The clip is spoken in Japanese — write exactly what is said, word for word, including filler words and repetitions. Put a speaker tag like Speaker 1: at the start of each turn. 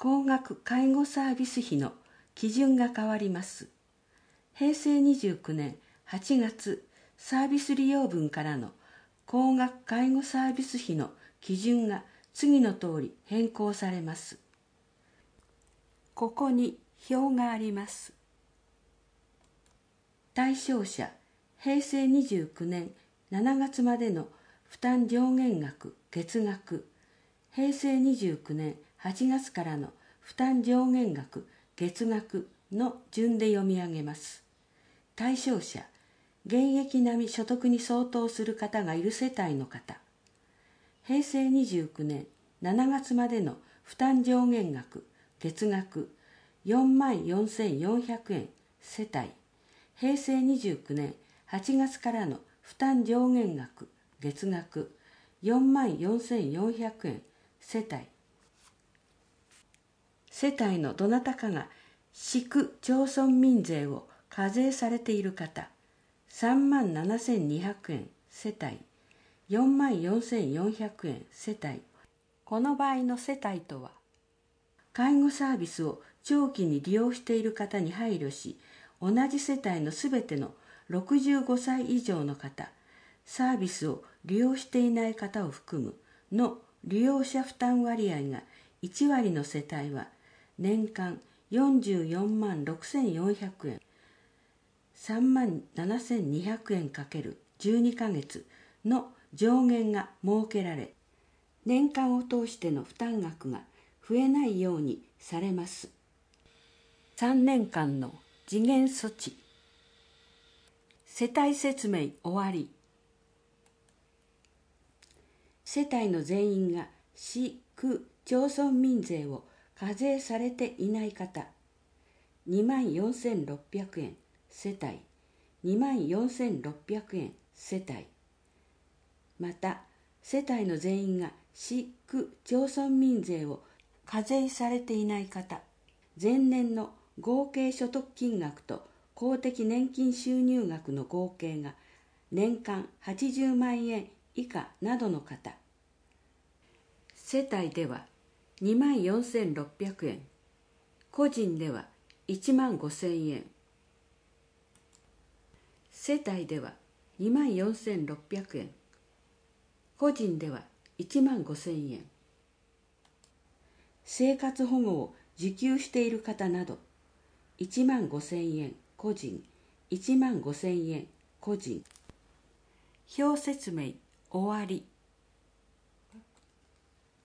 Speaker 1: 高額介護サービス費の基準が変わります。へいせいにじゅうきゅうねんはちがつ、サービス利用分からの高額介護サービス費の基準が次の通り変更されます。ここに表があります。対象者、へいせいにじゅうきゅうねんしちがつまでの負担上限額月額、へいせいにじゅうきゅうねんはちがつからの負担上限額月額の順で読み上げます。対象者、現役並み所得に相当する方がいる世帯の方、へいせいにじゅうきゅうねんしちがつまでの負担上限額月額よんまんよんせんよんひゃくえん世帯、へいせいにじゅうきゅうねんはちがつからの負担上限額月額よんまんよんせんよんひゃくえん世帯、世帯のどなたかが市区町村民税を課税されている方、さんまんななせんにひゃくえん世帯、よんまんよんせんよんひゃくえん世帯。この場合の世帯とは、介護サービスを長期に利用している方に配慮し、同じ世帯のすべてのろくじゅうごさい以上の方、サービスを利用していない方を含むの利用者負担割合がいちわりの世帯は、年間よんじゅうよんまんろくせんよんひゃくえん、さんまんななせんにひゃくえんかけるじゅうにかげつの上限が設けられ、年間を通しての負担額が増えないようにされます。さんねんかんの時限措置。世帯説明終わり。世帯の全員が市区町村民税を課税されていない方、にまんよんせんろっぴゃくえん世帯、にまんよんせんろっぴゃくえん世帯、また世帯の全員が市区町村民税を課税されていない方、前年の合計所得金額と公的年金収入額の合計が年間はちじゅうまんえん以下などの方、世帯ではにまんよんせんろっぴゃくえん、個人ではいちまんごせんえん、世帯ではにまんよんせんろっぴゃくえん、個人ではいちまんごせんえん、生活保護を受給している方などいちまんごせんえん個人、いちまんごせんえん個人。表説明終わり。